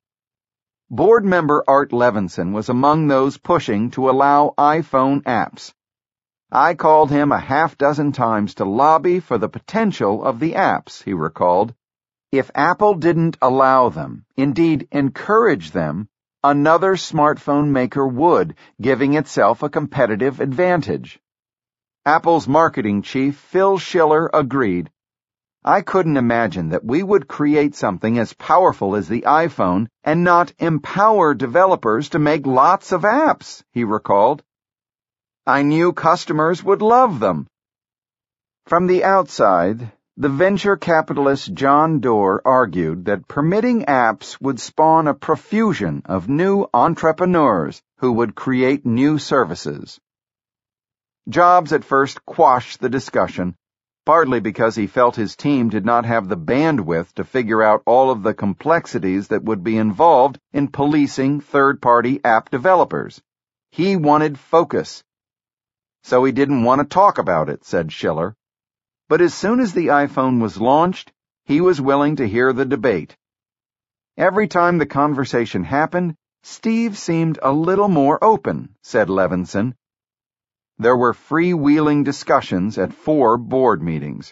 Board member Art Levinson was among those pushing to allow iPhone apps. "I called him a half dozen times to lobby for the potential of the apps," he recalled. "If Apple didn't allow them, indeed encourage them, another smartphone maker would, giving itself a competitive advantage." Apple's marketing chief, Phil Schiller, agreed. "I couldn't imagine that we would create something as powerful as the iPhone and not empower developers to make lots of apps," he recalled. "I knew customers would love them." From the outside, the venture capitalist John Doerr argued that permitting apps would spawn a profusion of new entrepreneurs who would create new services. Jobs at first quashed the discussion, partly because he felt his team did not have the bandwidth to figure out all of the complexities that would be involved in policing third-party app developers. He wanted focus. "So he didn't want to talk about it," said Schiller. But as soon as the iPhone was launched, he was willing to hear the debate. Every time the conversation happened, Steve seemed a little more open, said Levinson. There were freewheeling discussions at four board meetings.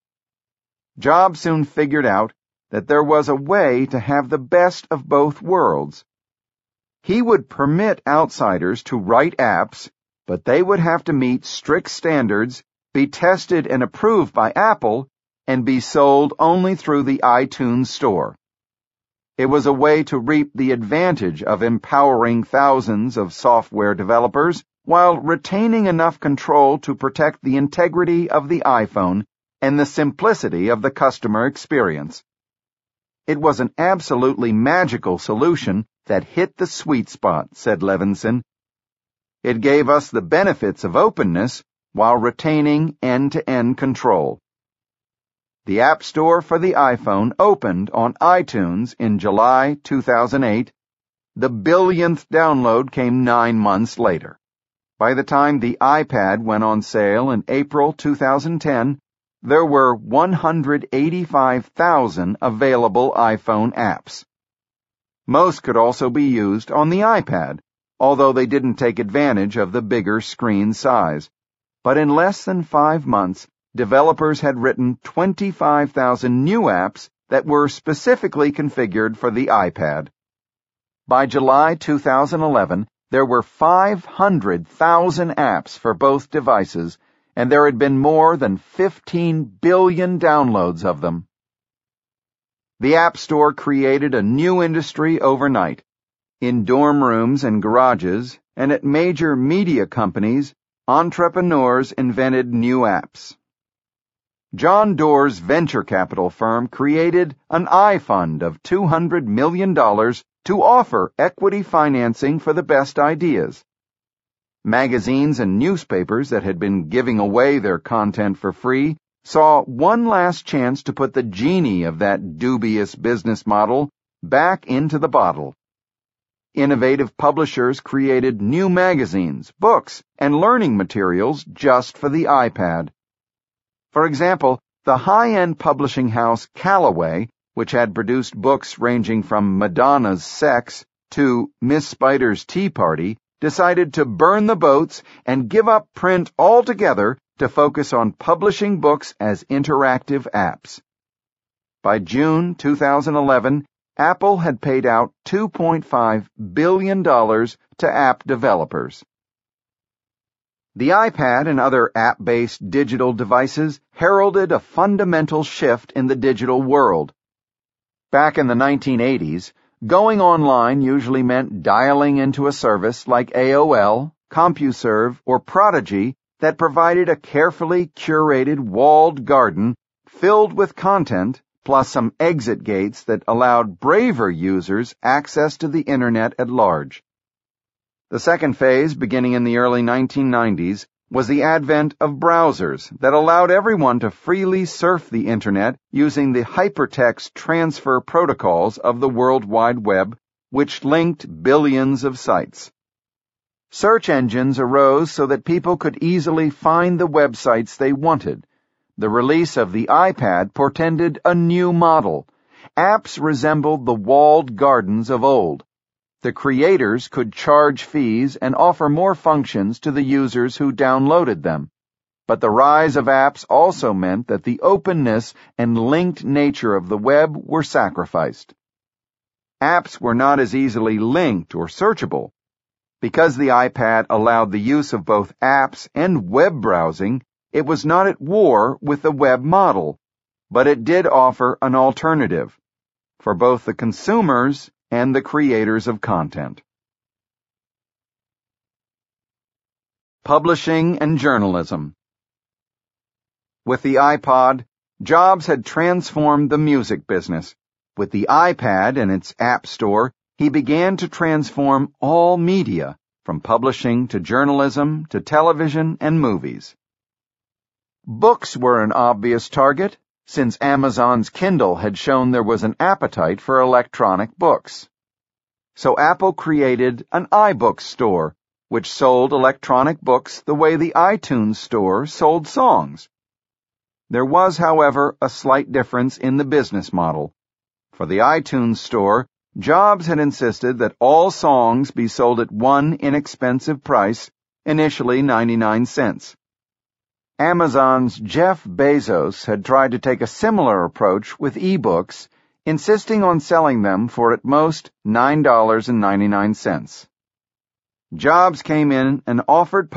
Jobs soon figured out that there was a way to have the best of both worlds. He would permit outsiders to write apps, but they would have to meet strict standards, be tested and approved by Apple, and be sold only through the iTunes Store. It was a way to reap the advantage of empowering thousands of software developers while retaining enough control to protect the integrity of the iPhone and the simplicity of the customer experience. It was an absolutely magical solution that hit the sweet spot, said Levinson. It gave us the benefits of openness while retaining end-to-end control. The App Store for the iPhone opened on iTunes in July two thousand eight. The billionth download came nine months later. By the time the iPad went on sale in April two thousand ten, there were one hundred eighty-five thousand available iPhone apps. Most could also be used on the iPad, although they didn't take advantage of the bigger screen size. But in less than five months, developers had written twenty-five thousand new apps that were specifically configured for the iPad. By July two thousand eleven, there were five hundred thousand apps for both devices, and there had been more than fifteen billion downloads of them. The App Store created a new industry overnight. In dorm rooms and garages, and at major media companies, entrepreneurs invented new apps. John Doerr's venture capital firm created an iFund of two hundred million dollars to offer equity financing for the best ideas. Magazines and newspapers that had been giving away their content for free saw one last chance to put the genie of that dubious business model back into the bottle. Innovative publishers created new magazines, books, and learning materials just for the iPad. For example, the high-end publishing house Callaway, which had produced books ranging from Madonna's Sex to Miss Spider's Tea Party, decided to burn the boats and give up print altogether to focus on publishing books as interactive apps. By June two thousand eleven, Apple had paid out two point five billion dollars to app developers. The iPad and other app-based digital devices heralded a fundamental shift in the digital world. Back in the nineteen eighties, going online usually meant dialing into a service like A O L, CompuServe, or Prodigy that provided a carefully curated walled garden filled with content, plus some exit gates that allowed braver users access to the Internet at large. The second phase, beginning in the early nineteen nineties, was the advent of browsers that allowed everyone to freely surf the Internet using the hypertext transfer protocols of the World Wide Web, which linked billions of sites. Search engines arose so that people could easily find the websites they wanted. The release of the iPad portended a new model. Apps resembled the walled gardens of old. The creators could charge fees and offer more functions to the users who downloaded them. But the rise of apps also meant that the openness and linked nature of the web were sacrificed. Apps were not as easily linked or searchable. Because the iPad allowed the use of both apps and web browsing, it was not at war with the web model, but it did offer an alternative for both the consumers and the creators of content. Publishing and journalism. With the iPod, Jobs had transformed the music business. With the iPad and its App Store, he began to transform all media, from publishing to journalism to television and movies. Books were an obvious target, since Amazon's Kindle had shown there was an appetite for electronic books. So Apple created an iBook store, which sold electronic books the way the iTunes Store sold songs. There was, however, a slight difference in the business model. For the iTunes Store, Jobs had insisted that all songs be sold at one inexpensive price, initially ninety-nine cents. Amazon's Jeff Bezos had tried to take a similar approach with ebooks, insisting on selling them for at most nine dollars and ninety-nine cents. Jobs came in and offered